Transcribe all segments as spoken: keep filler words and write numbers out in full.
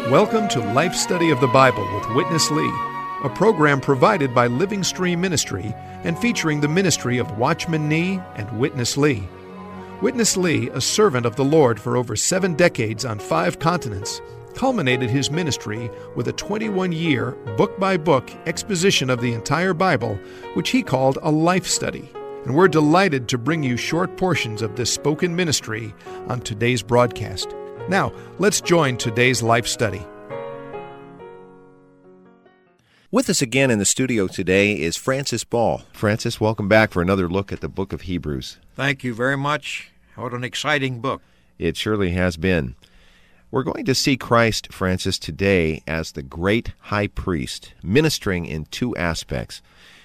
Welcome to Life Study of the Bible with Witness Lee, a program provided by Living Stream Ministry and featuring the ministry of Watchman Nee and Witness Lee. Witness Lee, a servant of the Lord for over seven decades on five continents, culminated his ministry with a twenty-one-year, book-by-book exposition of the entire Bible, which he called a life study. And we're delighted to bring you short portions of this spoken ministry on today's broadcast. Now, let's join today's life study. With us again in the studio today is Francis Ball. Francis, welcome back for another look at the book of Hebrews. Thank you very much. What an exciting book. It surely has been. We're going to see Christ, Francis, today as the great high priest, ministering in two aspects.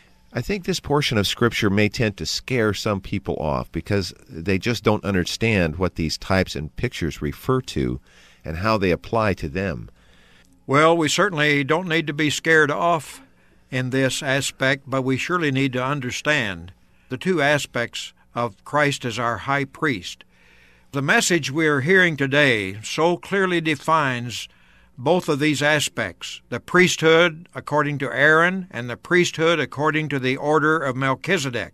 I think this portion of Scripture may tend to scare some people off because they just don't understand what these types and pictures refer to and how they apply to them. Well, we certainly don't need to be scared off in this aspect, but we surely need to understand the two aspects of Christ as our high priest. The message we are hearing today so clearly defines both of these aspects, the priesthood according to Aaron and the priesthood according to the order of Melchizedek.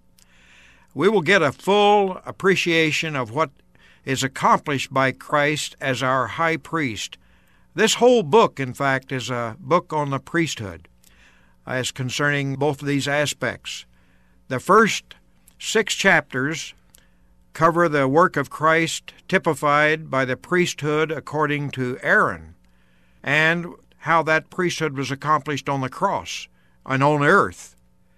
We will get a full appreciation of what is accomplished by Christ as our high priest. This whole book, in fact, is a book on the priesthood as concerning both of these aspects. The first six chapters cover the work of Christ typified by the priesthood according to Aaron, and how that priesthood was accomplished on the cross and on earth.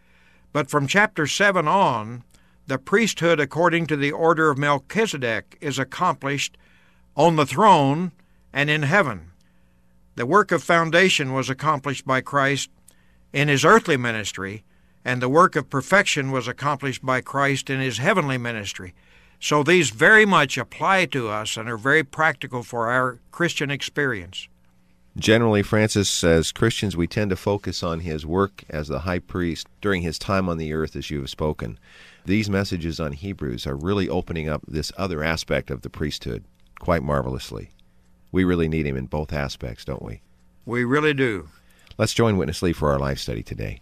But from chapter seven on, the priesthood according to the order of Melchizedek is accomplished on the throne and in heaven. The work of foundation was accomplished by Christ in his earthly ministry, and the work of perfection was accomplished by Christ in his heavenly ministry. So these very much apply to us and are very practical for our Christian experience. Generally, Francis, as Christians, we tend to focus on his work as the high priest during his time on the earth, as you have spoken. These messages on Hebrews are really opening up this other aspect of the priesthood quite marvelously. We really need him in both aspects, don't we? We really do. Let's join Witness Lee for our life study today.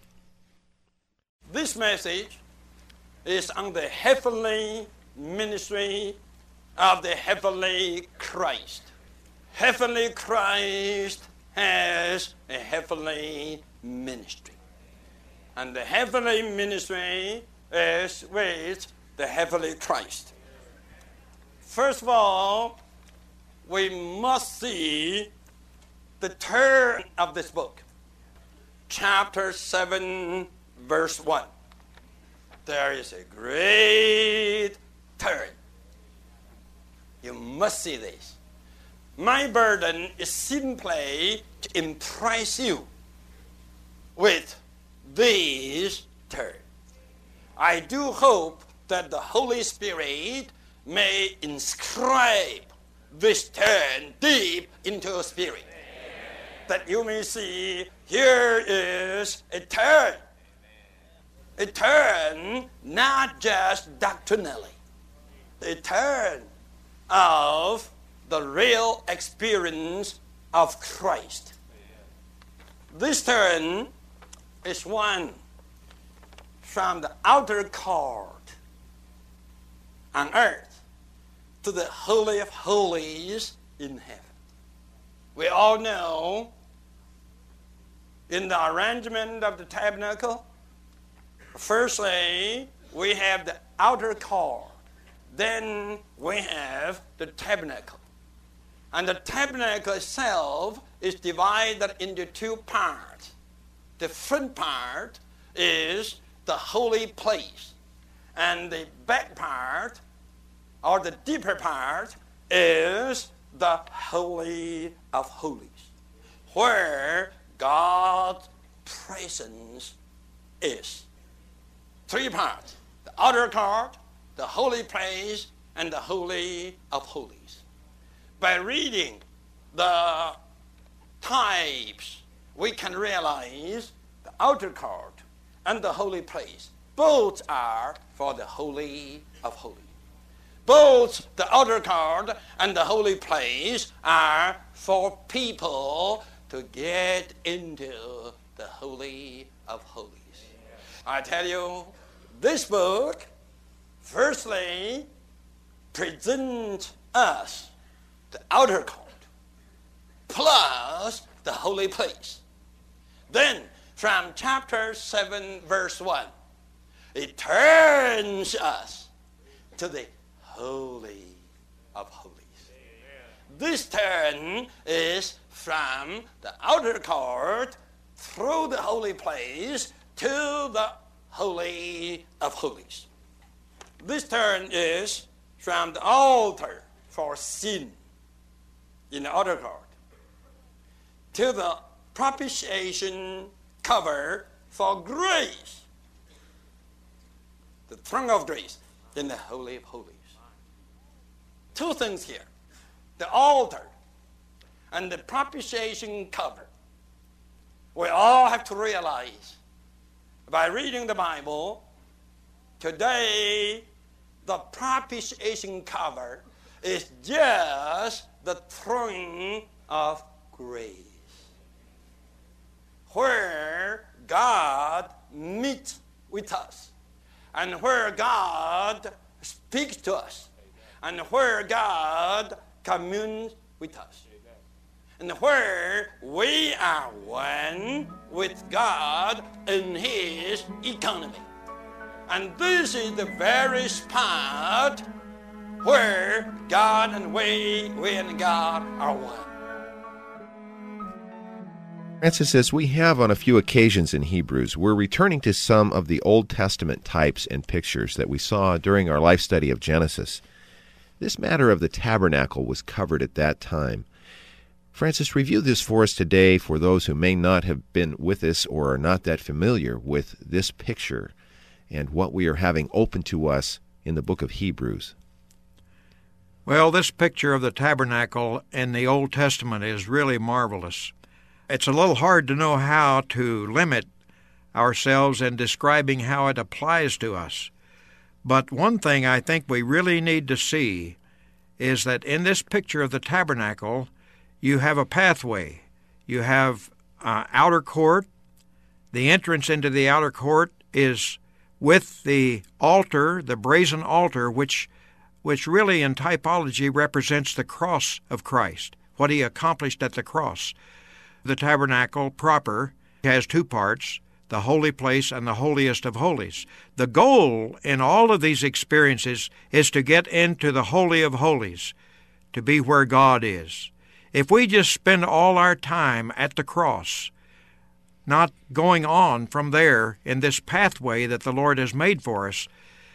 This message is on the heavenly ministry of the heavenly Christ. Heavenly Christ has a heavenly ministry. And the heavenly ministry is with the heavenly Christ. First of all, we must see the turn of this book. Chapter seven, verse one. There is a great turn. You must see this. My burden is simply to impress you with this turn. I do hope that the Holy Spirit may inscribe this turn deep into your spirit. Amen. That you may see here is a turn. A turn not just doctrinally. A turn of the real experience of Christ. This turn is one from the outer court on earth to the Holy of Holies in heaven. We all know in the arrangement of the tabernacle, firstly, we have the outer court. Then we have the tabernacle. And the tabernacle itself is divided into two parts. The front part is the holy place. And the back part, or the deeper part, is the Holy of Holies, where God's presence is. Three parts: the outer court, the holy place, and the Holy of Holies. By reading the types, we can realize the outer court and the holy place. Both are for the Holy of Holies. Both the outer court and the holy place are for people to get into the Holy of Holies. I tell you, this book, firstly, presents us the outer court plus the holy place. Then, from chapter seven, verse one, it turns us to the Holy of Holies. This turn is from the outer court through the holy place to the Holy of Holies. This turn is from the altar for sin in the outer court to the propitiation cover for grace, the throne of grace in the Holy of Holies. Two things here, the altar and the propitiation cover. We all have to realize by reading the Bible, today the propitiation cover is just the throne of grace, where God meets with us, and where God speaks to us, and where God communes with us, and where we are one with God in His economy. And this is the very spot where God and we, we and God are one. Francis, as we have on a few occasions in Hebrews, we're returning to some of the Old Testament types and pictures that we saw during our life study of Genesis. This matter of the tabernacle was covered at that time. Francis, review this for us today for those who may not have been with us or are not that familiar with this picture and what we are having open to us in the book of Hebrews. Well, this picture of the tabernacle in the Old Testament is really marvelous. It's a little hard to know how to limit ourselves in describing how it applies to us. But one thing I think we really need to see is that in this picture of the tabernacle, you have a pathway. You have uh, outer court. The entrance into the outer court is with the altar, the brazen altar, which which really in typology represents the cross of Christ, what He accomplished at the cross. The tabernacle proper has two parts, the holy place and the holiest of holies. The goal in all of these experiences is to get into the Holy of Holies, to be where God is. If we just spend all our time at the cross, not going on from there in this pathway that the Lord has made for us,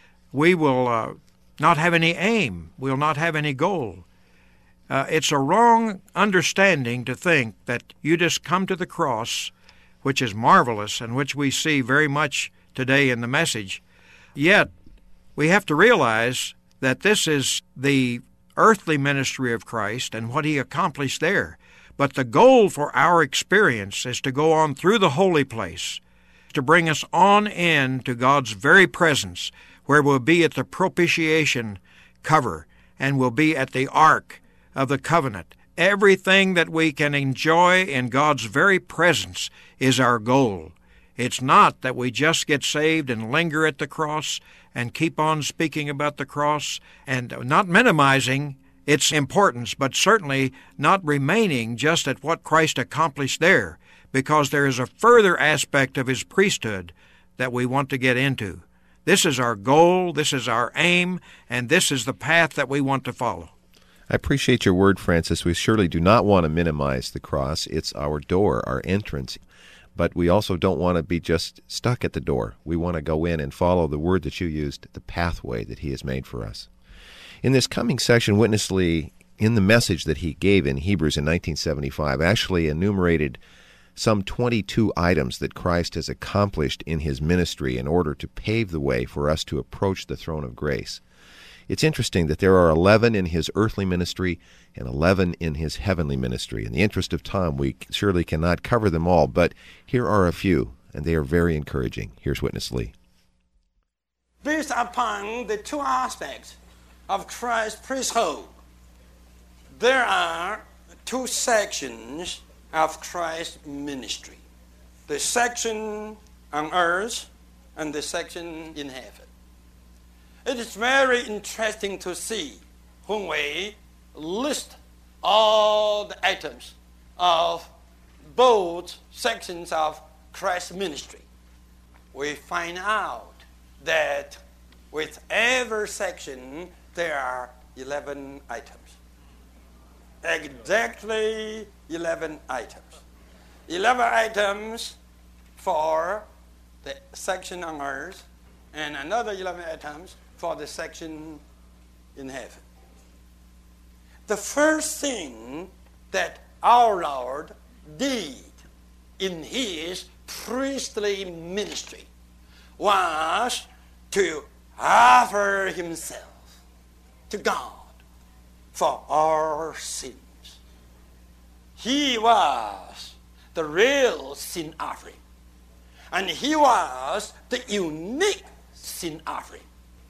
we will uh, not have any aim. We'll not have any goal. Uh, it's a wrong understanding to think that you just come to the cross, which is marvelous and which we see very much today in the message. Yet, we have to realize that this is the earthly ministry of Christ and what He accomplished there. But the goal for our experience is to go on through the holy place, to bring us on in to God's very presence, where we'll be at the propitiation cover and we'll be at the ark of the covenant. Everything that we can enjoy in God's very presence is our goal. It's not that we just get saved and linger at the cross and keep on speaking about the cross and not minimizing its importance, but certainly not remaining just at what Christ accomplished there, because there is a further aspect of His priesthood that we want to get into. This is our goal, this is our aim, and this is the path that we want to follow. I appreciate your word, Francis. We surely do not want to minimize the cross. It's our door, our entrance. But we also don't want to be just stuck at the door. We want to go in and follow the word that you used, the pathway that He has made for us. In this coming section, Witness Lee, in the message that he gave in Hebrews in nineteen seventy-five, actually enumerated some twenty-two items that Christ has accomplished in His ministry in order to pave the way for us to approach the throne of grace. It's interesting that there are eleven in His earthly ministry and eleven in His heavenly ministry. In the interest of time, we surely cannot cover them all, but here are a few, and they are very encouraging. Here's Witness Lee. Based upon the two aspects of Christ's priesthood. There are two sections of Christ's ministry. The section on earth and the section in heaven. It is very interesting to see when we list all the items of both sections of Christ's ministry. We find out that with every section there are eleven items. Exactly eleven items. eleven items for the section on earth and another eleven items for the section in heaven. The first thing that our Lord did in his priestly ministry was to offer himself to God for our sins. He was the real sin offering. And he was the unique sin offering.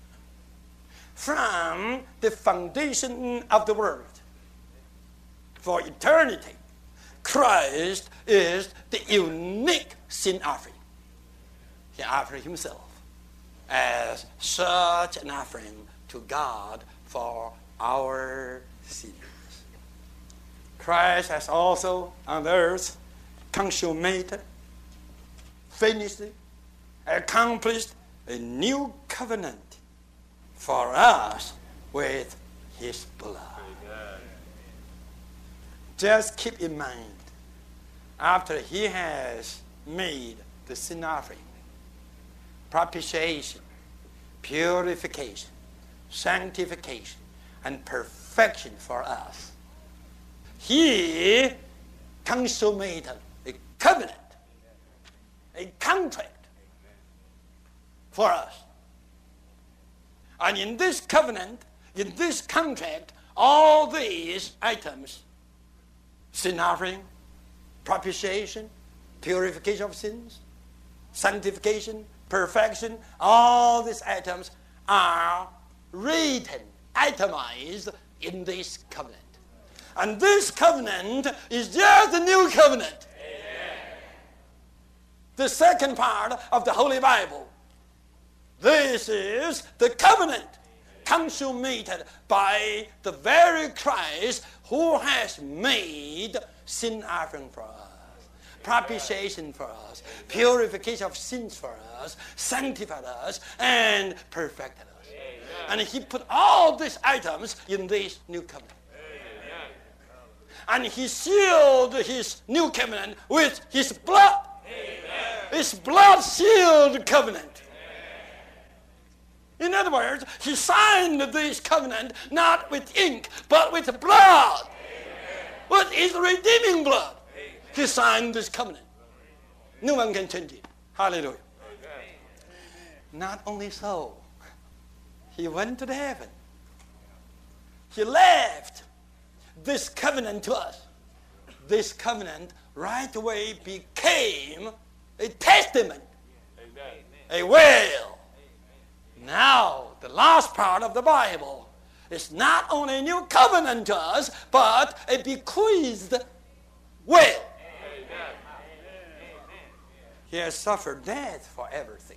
From the foundation of the world, for eternity, Christ is the unique sin offering. He offered himself as such an offering to God for our sins. Christ has also on the earth consummated, finished, accomplished a new covenant for us with his blood. Amen. Just keep in mind, after he has made the sin offering, propitiation, purification, sanctification, and perfection for us, he consummated a covenant, a contract for us. And in this covenant, in this contract, all these items, sin offering, propitiation, purification of sins, sanctification, perfection, all these items are written, itemized in this covenant. And this covenant is just the new covenant. Amen. The second part of the Holy Bible. This is the covenant consummated by the very Christ who has made sin offering for us, propitiation for us, purification of sins for us, sanctified us, and perfected us. Amen. And he put all these items in this new covenant. Amen. And he sealed his new covenant with his blood. Amen. His blood sealed covenant. In other words, he signed this covenant not with ink, but with blood. Amen. With his redeeming blood. Amen. He signed this covenant. No one can change it. Hallelujah. Amen. Not only so, he went to the heaven. He left this covenant to us. This covenant right away became a testament, Amen. A will. Now, the last part of the Bible is not only a new covenant to us, but a bequeathed will. Amen. He has suffered death for everything.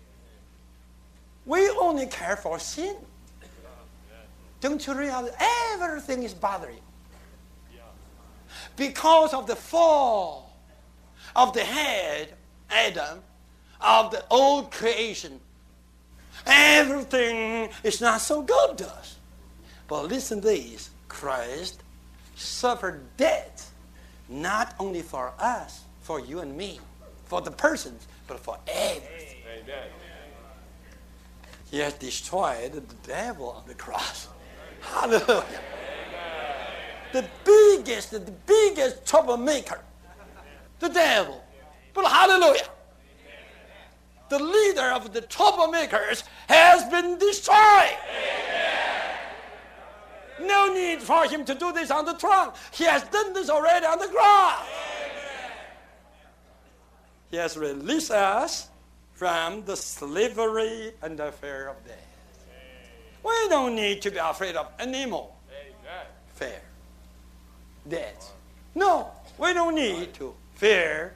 We only care for sin. Don't you realize everything is bothering you? Because of the fall of the head, Adam, of the old creation, everything is not so good to us. But listen to this. Christ suffered death not only for us, for you and me, for the persons, but for everything. Amen. He has destroyed the devil on the cross. Hallelujah. The biggest, the biggest troublemaker, the devil. But hallelujah. The leader of the troublemakers has been destroyed. Amen. No need for him to do this on the throne. He has done this already on the cross. Amen. He has released us from the slavery and the fear of death. We don't need to be afraid of anymore. Fear. Death. No, we don't need to fear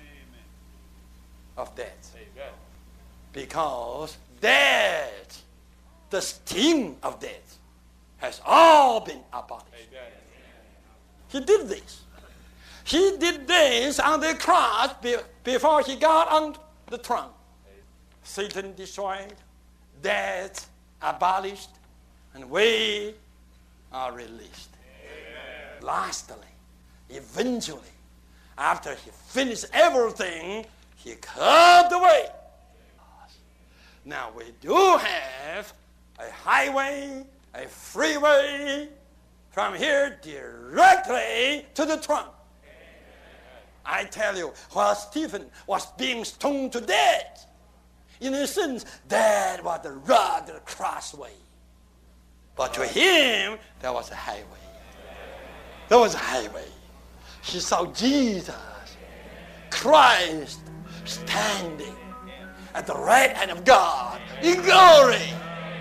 of death. Because death, the sting of death, has all been abolished. He did this. He did this on the cross be- before he got on the throne. Satan destroyed, death abolished, and we are released. Amen. Lastly, eventually, after he finished everything, he cut the way. Now we do have a highway, a freeway from here directly to the throne. I tell you, while Stephen was being stoned to death, in a sense, that was the rugged crossway. But to him, there was a highway. There was a highway. He saw Jesus, Christ, standing at the right hand of God in glory.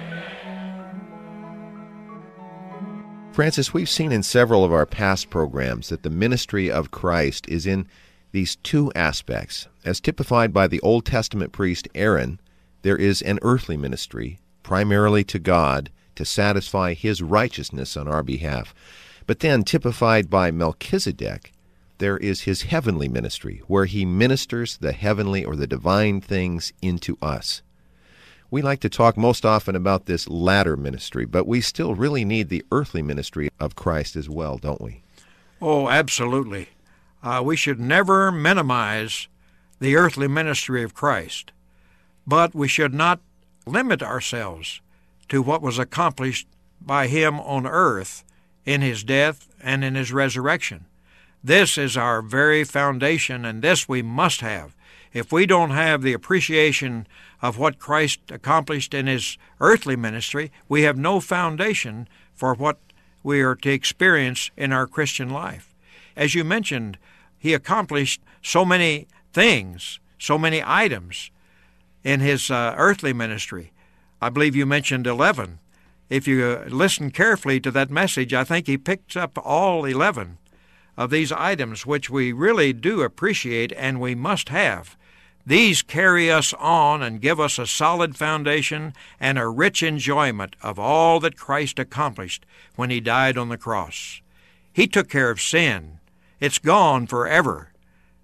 Francis, we've seen in several of our past programs that the ministry of Christ is in these two aspects. As typified by the Old Testament priest Aaron, there is an earthly ministry, primarily to God, to satisfy his righteousness on our behalf. But then, typified by Melchizedek, there is his heavenly ministry, where he ministers the heavenly or the divine things into us. We like to talk most often about this latter ministry, but we still really need the earthly ministry of Christ as well, don't we? Oh, absolutely. Uh, we should never minimize the earthly ministry of Christ, but we should not limit ourselves to what was accomplished by him on earth in his death and in his resurrection. This is our very foundation, and this we must have. If we don't have the appreciation of what Christ accomplished in his earthly ministry, we have no foundation for what we are to experience in our Christian life. As you mentioned, he accomplished so many things, so many items in his uh, earthly ministry. I believe you mentioned eleven. If you listen carefully to that message, I think he picked up all eleven of these items, which we really do appreciate and we must have. These carry us on and give us a solid foundation and a rich enjoyment of all that Christ accomplished when he died on the cross. He took care of sin. It's gone forever.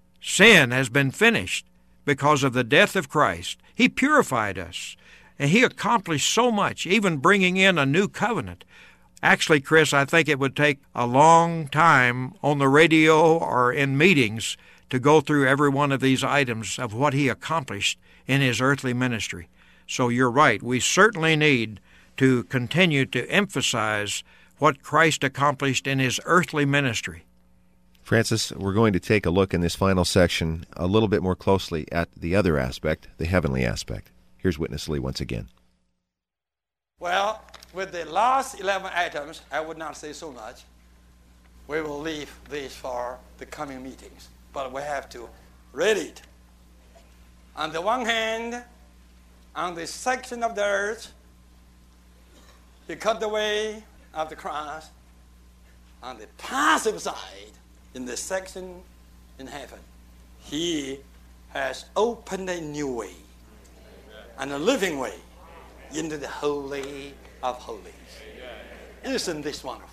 Sin has been finished because of the death of Christ. He purified us, and he accomplished so much, even bringing in a new covenant. Actually, Chris, I think it would take a long time on the radio or in meetings to go through every one of these items of what he accomplished in his earthly ministry. So you're right. We certainly need to continue to emphasize what Christ accomplished in his earthly ministry. Francis, we're going to take a look in this final section a little bit more closely at the other aspect, the heavenly aspect. Here's Witness Lee once again. Well, with the last eleven items, I would not say so much. We will leave these for the coming meetings. But we have to read it. On the one hand, on this section of the earth, he cut the way of the cross. On the passive side, in the section in heaven, he has opened a new way and a living way into the Holy of Holies. Isn't this wonderful?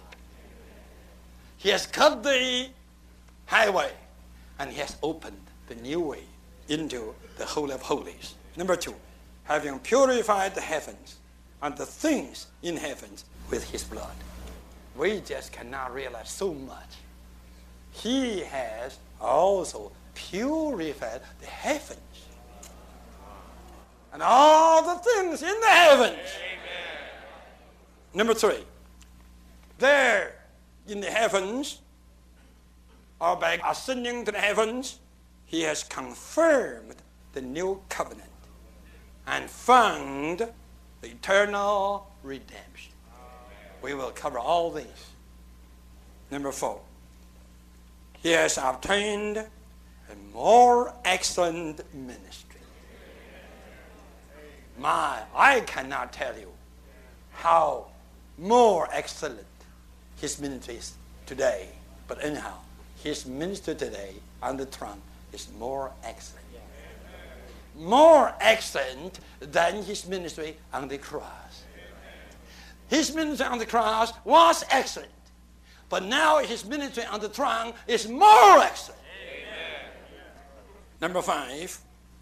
He has cut the highway and he has opened the new way into the Holy of Holies. Number two, having purified the heavens and the things in heavens with his blood. We just cannot realize so much. He has also purified the heavens and all the things in the heavens. Amen. Number three, there in the heavens, or by ascending to the heavens, he has confirmed the new covenant and found the eternal redemption. We will cover all these. Number four, he has obtained a more excellent ministry. My, I cannot tell you how more excellent his ministry is today. But anyhow, his ministry today on the throne is more excellent. More excellent than his ministry on the cross. His ministry on the cross was excellent, but now his ministry on the throne is more excellent. Amen. Number five,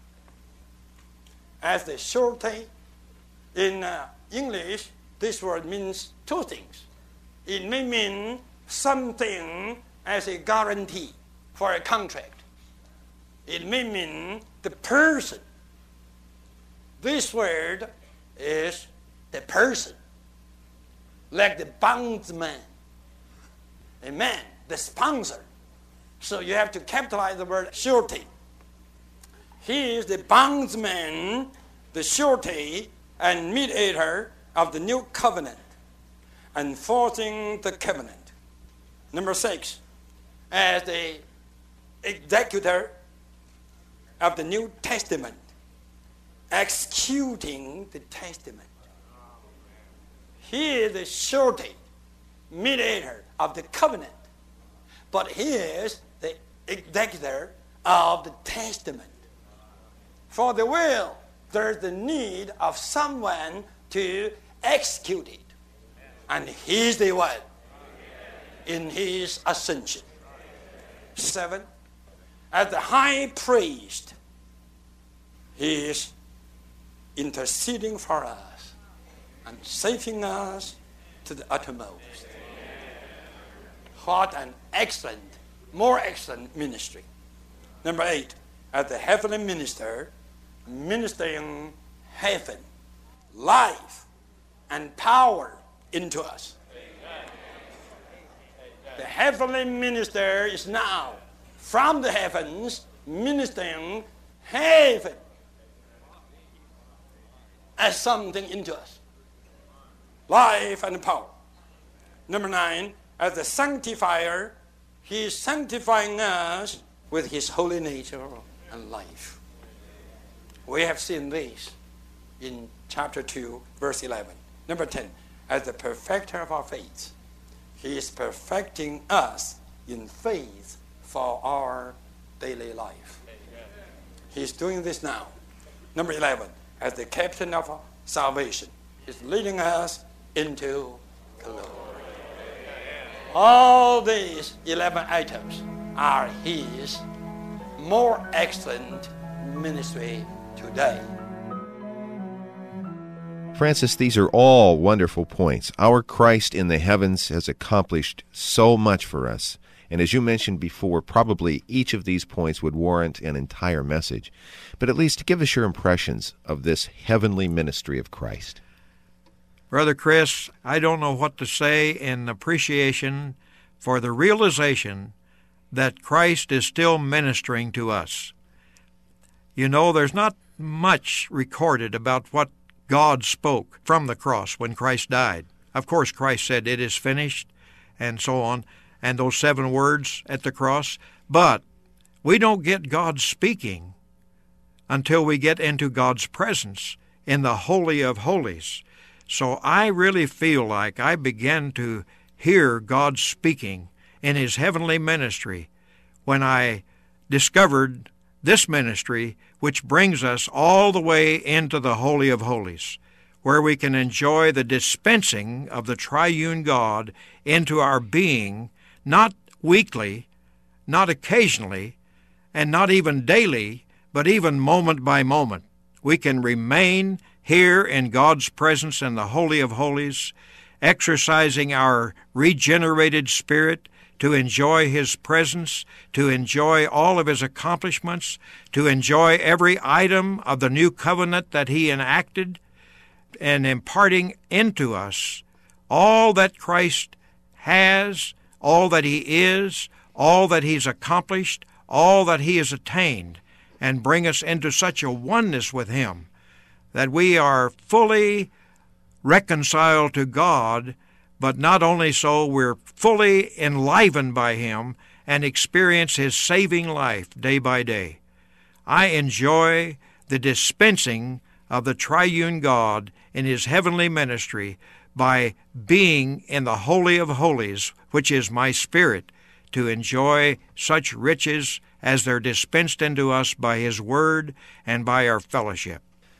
as the surety. In uh, English, this word means two things. It may mean something as a guarantee for a contract. It may mean the person. This word is the person, like the bondsman, a man, the sponsor. So you have to capitalize the word surety. He is the bondsman, the surety, and mediator of the new covenant, enforcing the covenant. Number six, as the executor of the New Testament, executing the testament. He is the surety, mediator of the covenant, but he is the executor of the testament. For the will, there's the need of someone to execute it. And he's the one in his ascension. Seven, as the high priest, he is interceding for us and saving us to the uttermost. What an excellent, more excellent ministry. Number eight, as the heavenly minister, ministering heaven, life, and power into us. The heavenly minister is now from the heavens ministering heaven as something into us. Life and power. Number nine, as the sanctifier, he is sanctifying us with his holy nature and life. We have seen this in chapter two, verse eleven. Number ten, as the perfecter of our faith, he is perfecting us in faith for our daily life. He's doing this now. Number eleven, as the captain of our salvation, he's leading us into glory. All these eleven items are his more excellent ministry today. Francis, these are all wonderful points. Our Christ in the heavens has accomplished so much for us. And as you mentioned before, probably each of these points would warrant an entire message. But at least give us your impressions of this heavenly ministry of Christ. Brother Chris, I don't know what to say in appreciation for the realization that Christ is still ministering to us. You know, there's not much recorded about what God spoke from the cross when Christ died. Of course, Christ said, "It is finished," and so on, and those seven words at the cross. But we don't get God speaking until we get into God's presence in the Holy of Holies. So I really feel like I began to hear God speaking in his heavenly ministry when I discovered this ministry, which brings us all the way into the Holy of Holies, where we can enjoy the dispensing of the triune God into our being, not weekly, not occasionally, and not even daily, but even moment by moment. We can remain here in God's presence in the Holy of Holies, exercising our regenerated spirit to enjoy his presence, to enjoy all of his accomplishments, to enjoy every item of the new covenant that he enacted, and imparting into us all that Christ has, all that he is, all that he's accomplished, all that he has attained, and bring us into such a oneness with him that we are fully reconciled to God, but not only so, we're fully enlivened by him and experience his saving life day by day. I enjoy the dispensing of the triune God in his heavenly ministry by being in the Holy of Holies, which is my spirit, to enjoy such riches as they're dispensed into us by His Word and by our fellowship.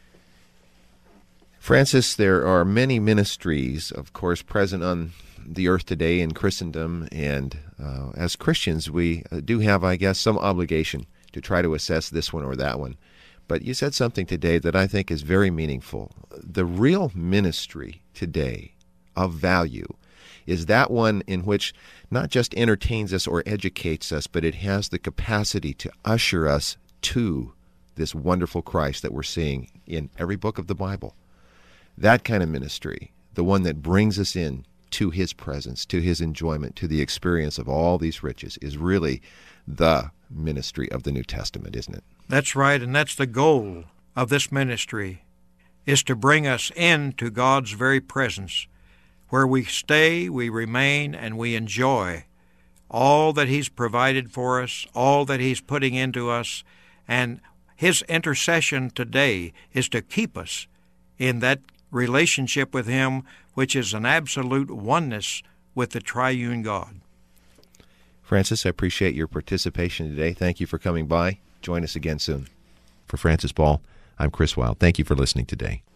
Francis, there are many ministries, of course, present on the earth today in Christendom, and uh, as Christians, we do have, I guess, some obligation to try to assess this one or that one. But you said something today that I think is very meaningful. The real ministry today of value is that one in which not just entertains us or educates us, but it has the capacity to usher us to this wonderful Christ that we're seeing in every book of the Bible. That kind of ministry, the one that brings us in to His presence, to His enjoyment, to the experience of all these riches, is really the ministry of the New Testament, isn't it? That's right, and that's the goal of this ministry, is to bring us into God's very presence, where we stay, we remain, and we enjoy all that He's provided for us, all that He's putting into us, and His intercession today is to keep us in that relationship with Him, which is an absolute oneness with the triune God. Francis, I appreciate your participation today. Thank you for coming by. Join us again soon. For Francis Ball, I'm Chris Wilde. Thank you for listening today.